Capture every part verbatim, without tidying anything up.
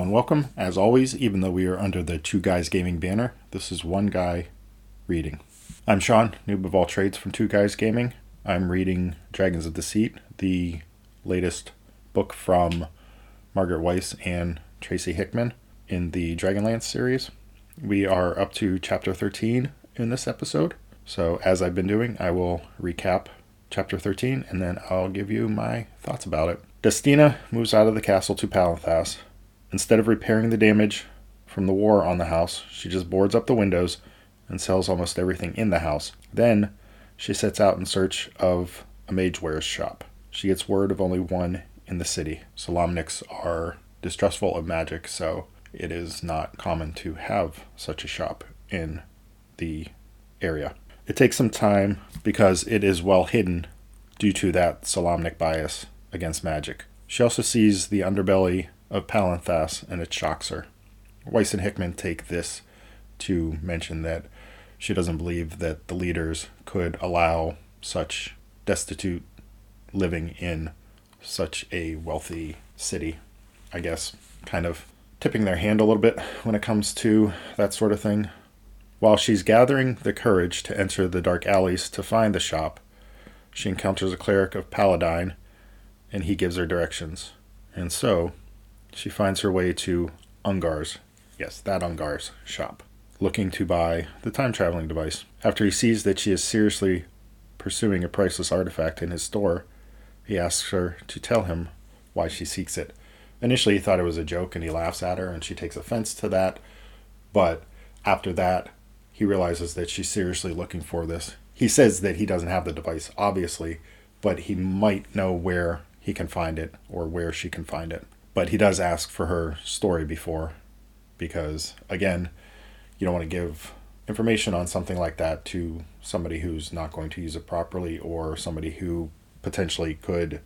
and welcome. As always, even though we are under the Two Guys Gaming banner, this is one guy reading. I'm Sean, noob of all trades from Two Guys Gaming. I'm reading Dragons of Deceit, the latest book from Margaret Weis and Tracy Hickman in the Dragonlance series. We are up to chapter thirteen in this episode. So as I've been doing, I will recap chapter thirteen and then I'll give you my thoughts about it. Destina moves out of the castle to Palanthas. Instead of repairing the damage from the war on the house, she just boards up the windows and sells almost everything in the house. Then she sets out in search of a mage wares shop. She gets word of only one in the city. Solamniks are distrustful of magic, so it is not common to have such a shop in the area. It takes some time because it is well hidden due to that Solamnik bias against magic. She also sees the underbelly of Palanthas and it shocks her. Weis and Hickman take this to mention that she doesn't believe that the leaders could allow such destitute living in such a wealthy city. I guess kind of tipping their hand a little bit when it comes to that sort of thing. While she's gathering the courage to enter the dark alleys to find the shop, she encounters a cleric of Paladine, and he gives her directions. And so, she finds her way to Ungar's, yes, that Ungar's shop, looking to buy the time-traveling device. After he sees that she is seriously pursuing a priceless artifact in his store, he asks her to tell him why she seeks it. Initially, he thought it was a joke, and he laughs at her, and she takes offense to that. But after that, he realizes that she's seriously looking for this. He says that he doesn't have the device, obviously, but he might know where he can find it or where she can find it. But he does ask for her story before, because, again, you don't want to give information on something like that to somebody who's not going to use it properly or somebody who potentially could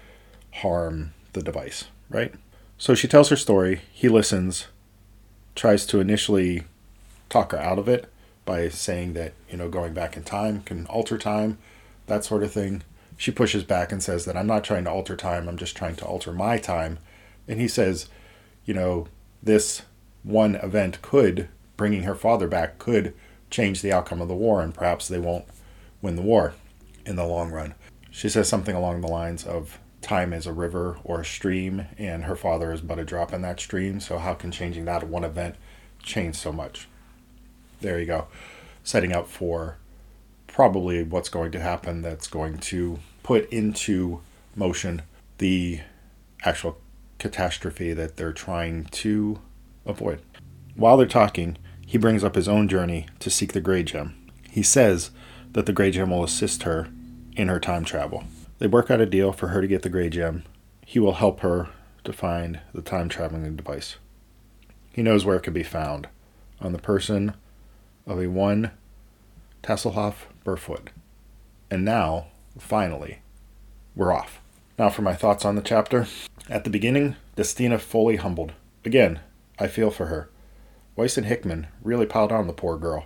harm the device, right? So she tells her story. He listens, tries to initially talk her out of it by saying that, you know, going back in time can alter time, that sort of thing. She pushes back and says that I'm not trying to alter time, I'm just trying to alter my time. And he says, you know, this one event could, bringing her father back, could change the outcome of the war, and perhaps they won't win the war in the long run. She says something along the lines of time is a river or a stream, and her father is but a drop in that stream, so how can changing that one event change so much? There you go. Setting up for probably what's going to happen that's going to put into motion the actual catastrophe that they're trying to avoid. While they're talking, he brings up his own journey to seek the Grey Gem. He says that the Grey Gem will assist her in her time travel. They work out a deal for her to get the Grey Gem. He will help her to find the time traveling device. He knows where it can be found, on the person of a one Tasselhoff Burfoot. And now, finally, we're off. Now for my thoughts on the chapter. At the beginning, Destina fully humbled. Again, I feel for her. Weis and Hickman really piled on the poor girl.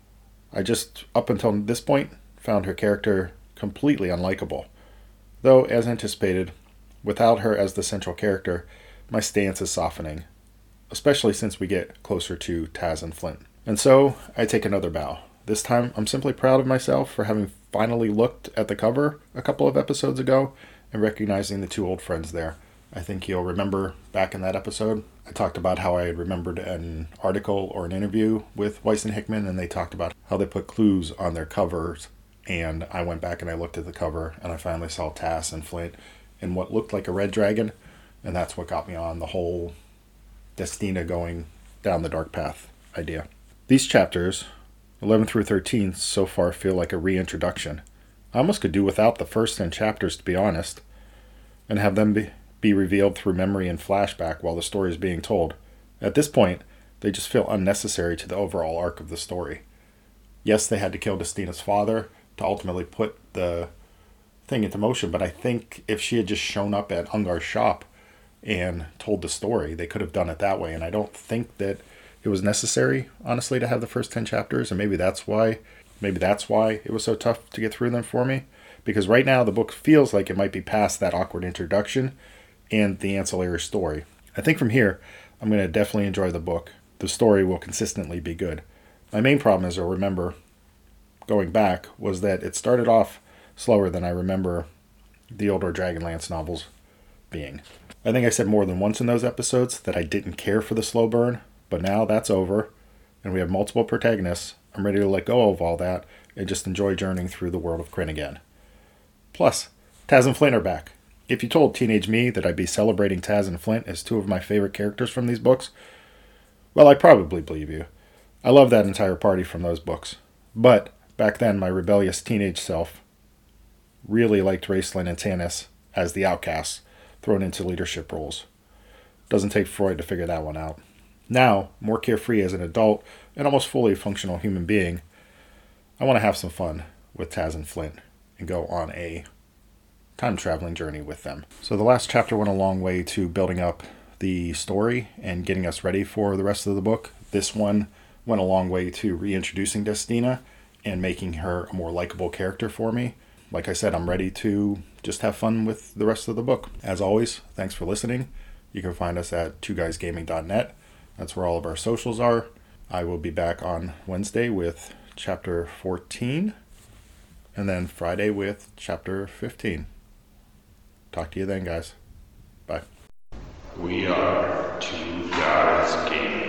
I just, up until this point, found her character completely unlikable. Though, as anticipated, without her as the central character, my stance is softening, especially since we get closer to Taz and Flint. And so, I take another bow. This time, I'm simply proud of myself for having finally looked at the cover a couple of episodes ago and recognizing the two old friends there. I think you'll remember back in that episode, I talked about how I had remembered an article or an interview with Weis and Hickman, and they talked about how they put clues on their covers. And I went back and I looked at the cover, and I finally saw Tass and Flint in what looked like a red dragon, and that's what got me on the whole Destina going down the dark path idea. These chapters, eleven through thirteen, so far feel like a reintroduction. I almost could do without the first ten chapters, to be honest, and have them be, be revealed through memory and flashback while the story is being told. At this point, they just feel unnecessary to the overall arc of the story. Yes, they had to kill Destina's father to ultimately put the thing into motion, but I think if she had just shown up at Ungar's shop and told the story, they could have done it that way, and I don't think that it was necessary, honestly, to have the first ten chapters, and maybe that's why maybe that's why it was so tough to get through them for me, because right now the book feels like it might be past that awkward introduction and the ancillary story. I think from here, I'm going to definitely enjoy the book. The story will consistently be good. My main problem, as I remember going back, was that it started off slower than I remember the older Dragonlance novels being. I think I said more than once in those episodes that I didn't care for the slow burn, but now that's over, and we have multiple protagonists. I'm ready to let go of all that and just enjoy journeying through the world of Krynn again. Plus, Taz and Flint are back. If you told teenage me that I'd be celebrating Taz and Flint as two of my favorite characters from these books, well, I'd probably believe you. I love that entire party from those books. But back then, my rebellious teenage self really liked Raistlin and Tanis as the outcasts thrown into leadership roles. Doesn't take Freud to figure that one out. Now, more carefree as an adult and almost fully functional human being, I want to have some fun with Taz and Flint and go on a time-traveling journey with them. So the last chapter went a long way to building up the story and getting us ready for the rest of the book. This one went a long way to reintroducing Destina and making her a more likable character for me. Like I said, I'm ready to just have fun with the rest of the book. As always, thanks for listening. You can find us at two guys gaming dot net. That's where all of our socials are. I will be back on Wednesday with chapter fourteen, and then Friday with chapter fifteen. Talk to you then, guys. Bye. We are Two Guys Gaming.